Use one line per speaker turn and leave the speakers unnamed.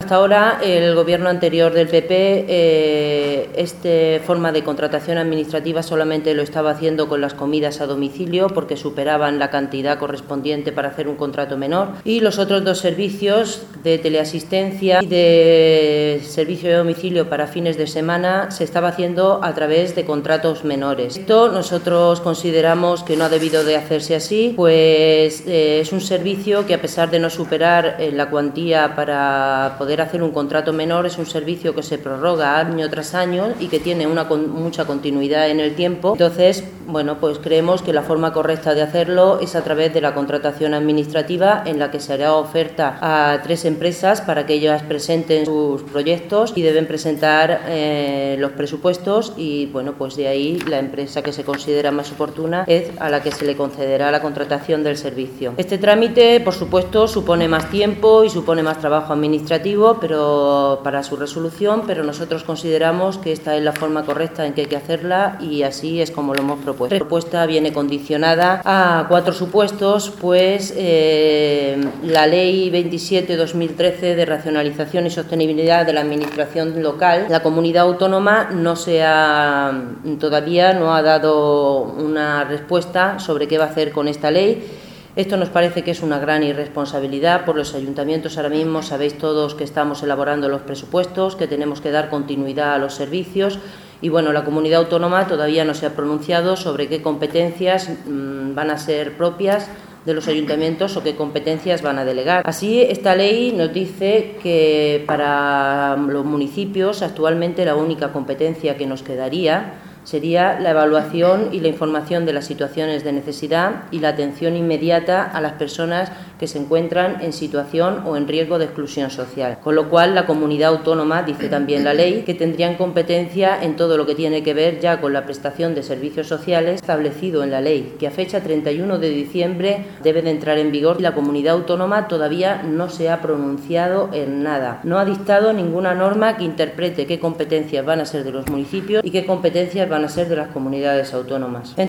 hasta ahora el gobierno anterior del PP esta forma de contratación administrativa solamente lo estaba haciendo con las comidas a domicilio porque superaban la cantidad correspondiente para hacer un contrato menor, y los otros dos servicios de teleasistencia y de servicio de domicilio para fines de semana se estaba haciendo a través de contratos menores. Esto nosotros consideramos que no ha debido de hacerse así, pues es un servicio que, a pesar de no superar la cuantía para poder hacer un contrato menor, es un servicio que se prorroga año tras año y que tiene mucha continuidad en el tiempo. Entonces, bueno, pues creemos que la forma correcta de hacerlo es a través de la contratación administrativa, en la que se hará oferta a 3 empresas para que ellas presenten sus proyectos y deben presentar los presupuestos, y bueno, pues de ahí la empresa que se considera más oportuna es a la que se le concederá la contratación del servicio. Este trámite, por supuesto, supone más tiempo y supone más trabajo administrativo para su resolución, pero nosotros consideramos que esta es la forma correcta en que hay que hacerla, y así es como lo hemos propuesto. La propuesta viene condicionada a 4 supuestos, pues la Ley 27/2013 de racionalización y sostenibilidad de la administración local. La comunidad autónoma todavía no ha dado una respuesta sobre qué va a hacer con esta ley. Esto nos parece que es una gran irresponsabilidad por los ayuntamientos. Ahora mismo sabéis todos que estamos elaborando los presupuestos, que tenemos que dar continuidad a los servicios, y bueno, la comunidad autónoma todavía no se ha pronunciado sobre qué competencias van a ser propias de los ayuntamientos o qué competencias van a delegar. Así, esta ley nos dice que para los municipios actualmente la única competencia que nos quedaría sería la evaluación y la información de las situaciones de necesidad y la atención inmediata a las personas que se encuentran en situación o en riesgo de exclusión social. Con lo cual, la comunidad autónoma, dice también la ley, que tendrían competencia en todo lo que tiene que ver ya con la prestación de servicios sociales establecido en la ley, que a fecha 31 de diciembre debe de entrar en vigor, y la comunidad autónoma todavía no se ha pronunciado en nada. No ha dictado ninguna norma que interprete qué competencias van a ser de los municipios y qué competencias van a ser de las comunidades autónomas.